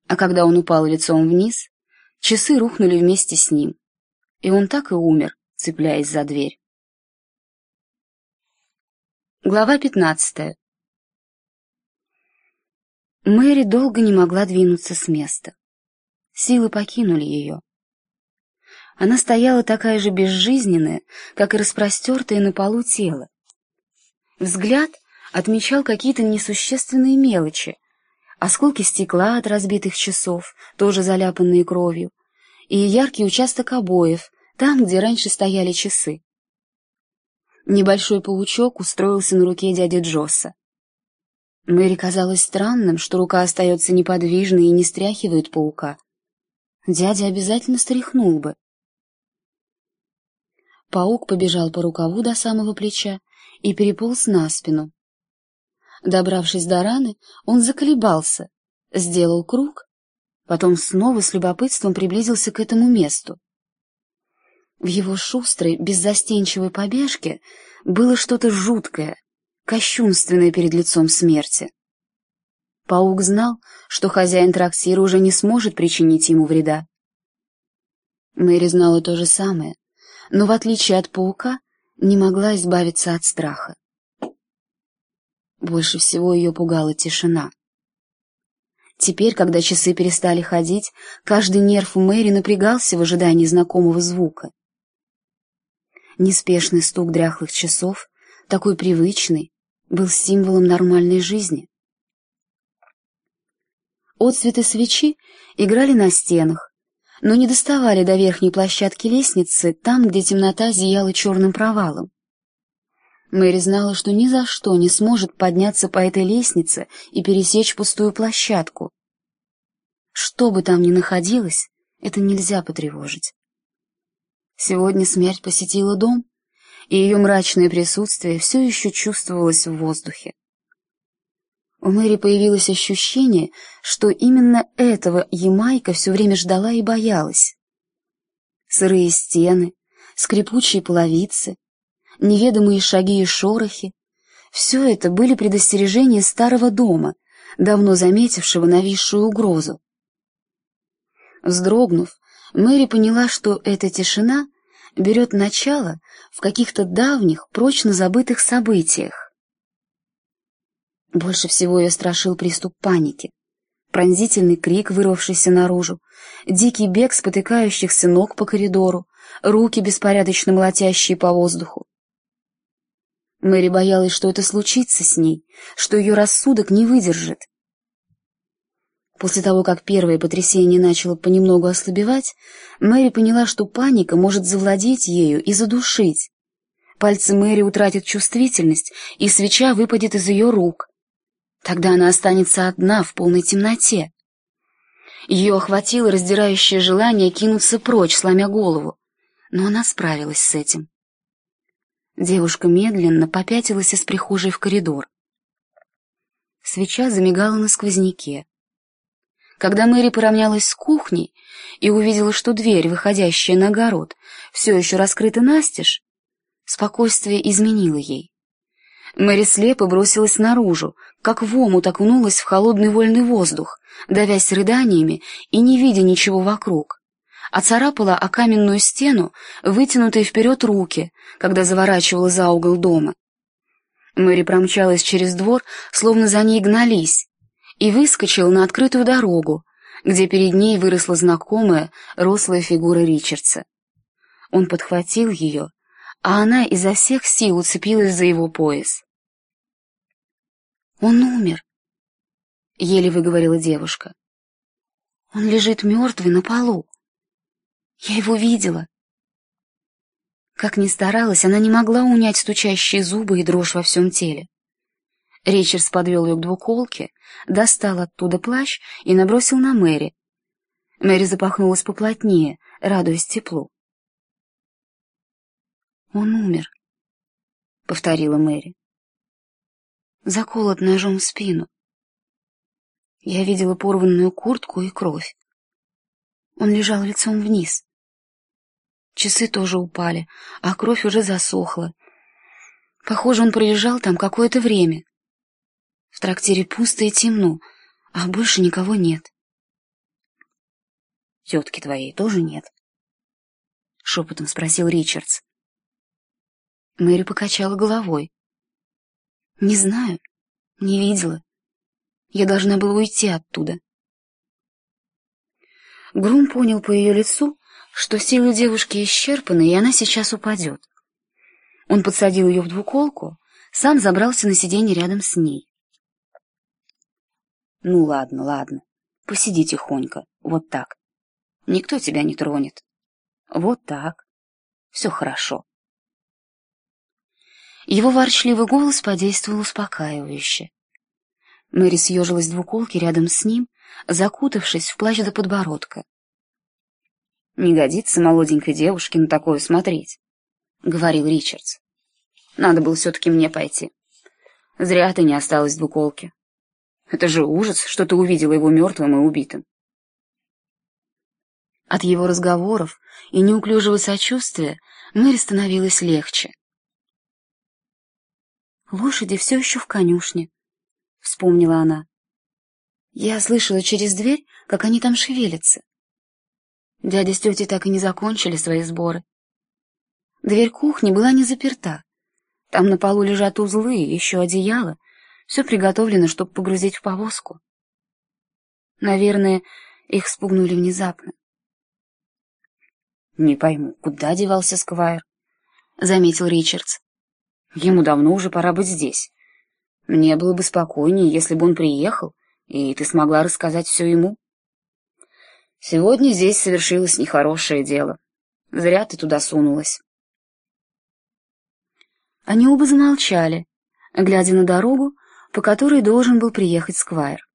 А когда он упал лицом вниз, часы рухнули вместе с ним, и он так и умер, цепляясь за дверь. Глава 15. Мэри долго не могла двинуться с места. Силы покинули ее. Она стояла такая же безжизненная, как и распростертое на полу тело. Взгляд отмечал какие-то несущественные мелочи, осколки стекла от разбитых часов, тоже заляпанные кровью, и яркий участок обоев, там, где раньше стояли часы. Небольшой паучок устроился на руке дяди Джосса. Мэри казалось странным, что рука остается неподвижной и не стряхивает паука. Дядя обязательно стряхнул бы. Паук побежал по рукаву до самого плеча и переполз на спину. Добравшись до раны, он заколебался, сделал круг, потом снова с любопытством приблизился к этому месту. В его шустрой, беззастенчивой побежке было что-то жуткое, кощунственное перед лицом смерти. Паук знал, что хозяин трактира уже не сможет причинить ему вреда. Мэри знала то же самое, но, в отличие от паука, не могла избавиться от страха. Больше всего ее пугала тишина. Теперь, когда часы перестали ходить, каждый нерв у Мэри напрягался в ожидании знакомого звука. Неспешный стук дряхлых часов, такой привычный, был символом нормальной жизни. Отсветы свечи играли на стенах, но не доставали до верхней площадки лестницы, там, где темнота зияла черным провалом. Мэри знала, что ни за что не сможет подняться по этой лестнице и пересечь пустую площадку. Что бы там ни находилось, это нельзя потревожить. Сегодня смерть посетила дом, и ее мрачное присутствие все еще чувствовалось в воздухе. У Мэри появилось ощущение, что именно этого Ямайка все время ждала и боялась. Сырые стены, скрипучие половицы, неведомые шаги и шорохи — все это были предостережения старого дома, давно заметившего нависшую угрозу. Вздрогнув, Мэри поняла, что эта тишина берет начало в каких-то давних, прочно забытых событиях. Больше всего ее страшил приступ паники, пронзительный крик, вырвавшийся наружу, дикий бег спотыкающихся ног по коридору, руки, беспорядочно молотящие по воздуху. Мэри боялась, что это случится с ней, что ее рассудок не выдержит. После того, как первое потрясение начало понемногу ослабевать, Мэри поняла, что паника может завладеть ею и задушить. Пальцы Мэри утратят чувствительность, и свеча выпадет из ее рук. Тогда она останется одна в полной темноте. Ее охватило раздирающее желание кинуться прочь, сломя голову, но она справилась с этим. Девушка медленно попятилась из прихожей в коридор. Свеча замигала на сквозняке. Когда Мэри поравнялась с кухней и увидела, что дверь, выходящая на огород, все еще раскрыта настежь, спокойствие изменило ей. Мэри слепо бросилась наружу, как в омут окунулась в холодный вольный воздух, давясь рыданиями и не видя ничего вокруг, оцарапала о каменную стену вытянутые вперед руки, когда заворачивала за угол дома. Мэри промчалась через двор, словно за ней гнались, и выскочила на открытую дорогу, где перед ней выросла знакомая рослая фигура Ричардса. Он подхватил ее, а она изо всех сил уцепилась за его пояс. «Он умер», — еле выговорила девушка. «Он лежит мертвый на полу. Я его видела». Как ни старалась, она не могла унять стучащие зубы и дрожь во всем теле. Ричардс подвел ее к двуколке, достал оттуда плащ и набросил на Мэри. Мэри запахнулась поплотнее, радуясь теплу. «Он умер», — повторила Мэри. «Заколот ножом в спину. Я видела порванную куртку и кровь. Он лежал лицом вниз. Часы тоже упали, а кровь уже засохла. Похоже, он пролежал там какое-то время. В трактире пусто и темно, а больше никого нет. Тетки твоей тоже нет? Шепотом спросил Ричардс. Мэри покачала головой. Не знаю, не видела. Я должна была уйти оттуда. Грум понял по ее лицу, что силы девушки исчерпаны, и она сейчас упадет. Он подсадил ее в двуколку, сам забрался на сиденье рядом с ней. Ну ладно, ладно, посиди тихонько, вот так. Никто тебя не тронет. Вот так. Все хорошо. Его ворчливый голос подействовал успокаивающе. Мэри съежилась в двуколке рядом с ним, закутавшись в плащ до подбородка. «Не годится молоденькой девушке на такое смотреть», — говорил Ричардс. «Надо было все-таки мне пойти. Зря ты не осталась в двуколке. Это же ужас, что ты увидела его мертвым и убитым». От его разговоров и неуклюжего сочувствия Мэри становилось легче. «Лошади все еще в конюшне», — вспомнила она. «Я слышала через дверь, как они там шевелятся. Дядя с тетей так и не закончили свои сборы. Дверь кухни была не заперта. Там на полу лежат узлы и еще одеяло. Все приготовлено, чтобы погрузить в повозку. Наверное, их спугнули внезапно». «Не пойму, куда девался Сквайр?» — заметил Ричардс. «Ему давно уже пора быть здесь. Мне было бы спокойнее, если бы он приехал, и ты смогла рассказать все ему. Сегодня здесь совершилось нехорошее дело. Зря ты туда сунулась». Они оба замолчали, глядя на дорогу, по которой должен был приехать Сквайр.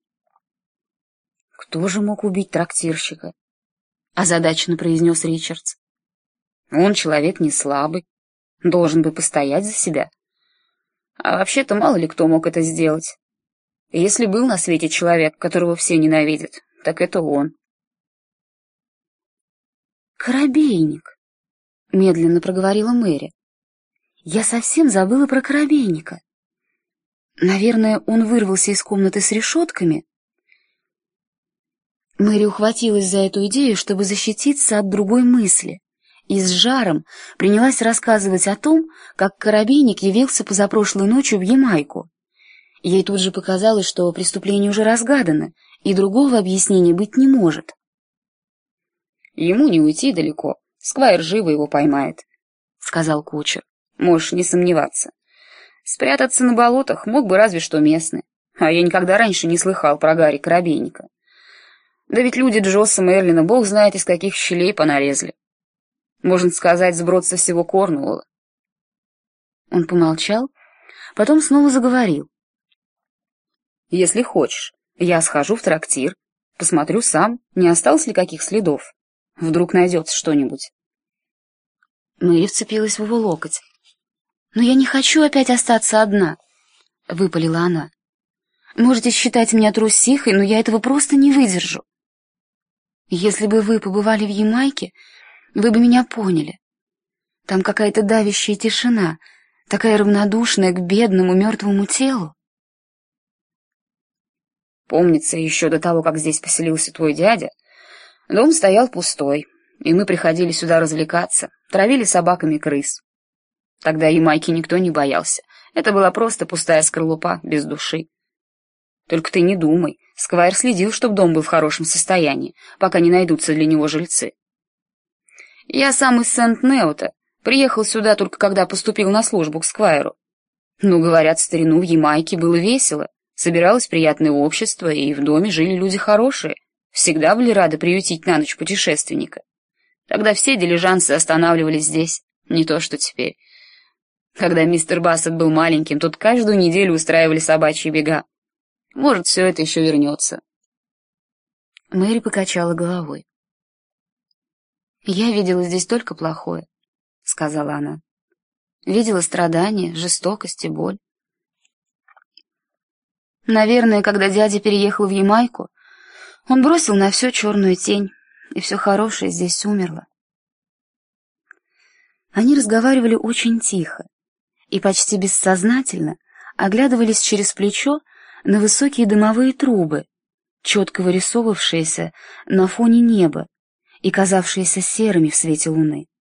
«Кто же мог убить трактирщика?» — озадаченно произнес Ричардс. «Он человек не слабый, должен бы постоять за себя. А вообще-то мало ли кто мог это сделать. Если был на свете человек, которого все ненавидят, так это он». «Коробейник», — медленно проговорила Мэри. «Я совсем забыла про коробейника. Наверное, он вырвался из комнаты с решетками». Мэри ухватилась за эту идею, чтобы защититься от другой мысли, и с жаром принялась рассказывать о том, как коробейник явился позапрошлой ночью в Ямайку. Ей тут же показалось, что преступление уже разгадано, и другого объяснения быть не может. «Ему не уйти далеко, Сквайр живо его поймает», — сказал кучер. «Можешь не сомневаться. Спрятаться на болотах мог бы разве что местный, а я никогда раньше не слыхал про Гарри Коробейника. Да ведь люди Джосса Мерлина бог знает из каких щелей понарезали. Можно сказать, сброд со всего Корнуолла». Он помолчал, потом снова заговорил. «Если хочешь, я схожу в трактир, посмотрю сам, не осталось ли каких следов. Вдруг найдется что-нибудь». Мэри вцепилась в его локоть. «Но я не хочу опять остаться одна», — выпалила она. «Можете считать меня трусихой, но я этого просто не выдержу. Если бы вы побывали в Ямайке, вы бы меня поняли. Там какая-то давящая тишина, такая равнодушная к бедному мертвому телу». «Помнится, еще до того, как здесь поселился твой дядя, дом стоял пустой, и мы приходили сюда развлекаться, травили собаками крыс. Тогда Ямайки никто не боялся, это была просто пустая скорлупа, без души. Только ты не думай, Сквайр следил, чтобы дом был в хорошем состоянии, пока не найдутся для него жильцы. Я сам из Сент-Неота, приехал сюда только когда поступил на службу к Сквайру. Ну, говорят, в старину в Ямайке было весело, собиралось приятное общество, и в доме жили люди хорошие, всегда были рады приютить на ночь путешественника. Тогда все дилижансы останавливались здесь, не то что теперь. Когда мистер Бассет был маленьким, тут каждую неделю устраивали собачьи бега. Может, все это еще вернется». Мэри покачала головой. «Я видела здесь только плохое», — сказала она. «Видела страдания, жестокость и боль. Наверное, когда дядя переехал в Ямайку, он бросил на все черную тень, и все хорошее здесь умерло». Они разговаривали очень тихо и почти бессознательно оглядывались через плечо на высокие дымовые трубы, четко вырисовывавшиеся на фоне неба и казавшиеся серыми в свете луны.